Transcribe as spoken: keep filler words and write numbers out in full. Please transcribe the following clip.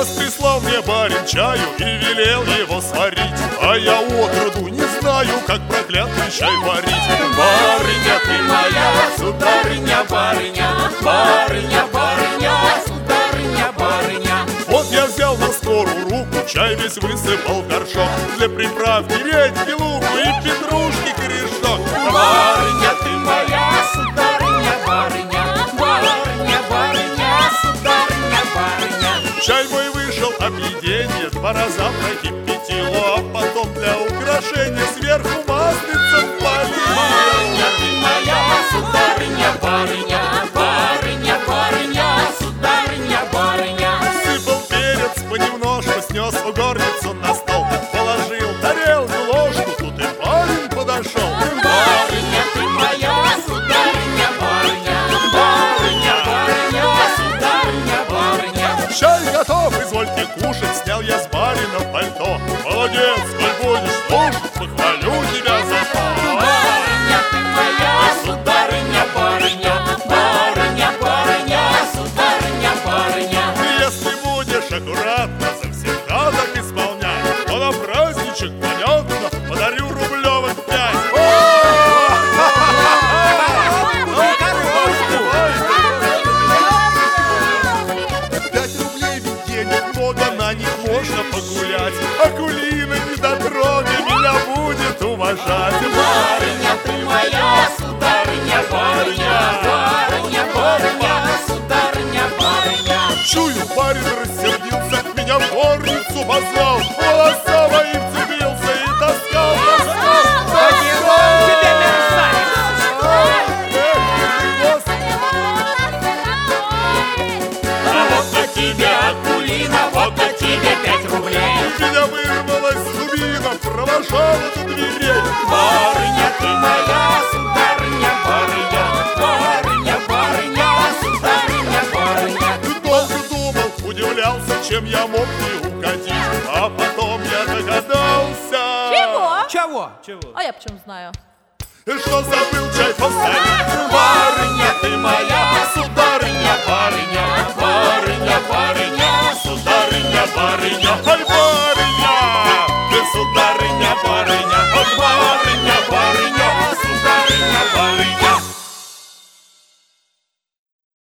Раз прислал мне барин чаю и велел его сварить, а я отроду не знаю, как проклятый чай варить. Барыня ты моя, сударыня, барыня, барыня, барыня, сударыня, барыня. Вот я взял на скорую руку, чай весь высыпал в горшок, для приправки редьки, луку и петрушки корешок. Барыня ты моя, сударыня, барыня, барыня, барыня, сударыня, барыня. Чай мой вышел объеденье, два раза прокипятило, а потом для украшения сверху маслицем полило. Барыня ты моя, сударыня, барыня, барыня, барыня, сударыня, барыня. Сыпал перец понемножку, снес в горницу на стол, положил тарелку, ложку, тут и парень подошел. Барыня ты моя, сударыня, барыня, барыня, барыня, сударыня, барыня. Чай готов, извольте кушать, снял я с барина пальто. Молодец, коль будешь слушать, похвалю тебя за то. Барыня ты моя, сударыня, барыня, барыня, барыня, сударыня, барыня. Если будешь аккуратно завсегда так исполнять, то на праздничек, понятно, подарю рублевых пять. Пять рублей ведь денег много, на них можно погулять. Акулина недотрога меня будет уважать. Барыня ты моя, сударыня, барыня, барыня, барыня, сударыня, барыня. Чую, парень рассердился, меня в горницу позвал, волоса мои вцепился и таскал. А вот от тебя, Акулина, вот от тебя пять рублей. Меня вырвалась дубина, провожала до дверей. Барыня ты моя, сударыня, барыня, барыня, барыня, сударыня, барыня. Долго думал, удивлялся, чем я мог не угодить, а потом я догадался. Чего? Чего? Чего? А я почему знаю? Что забыл чай поставить. Барыня ты моя, сударыня, барыня.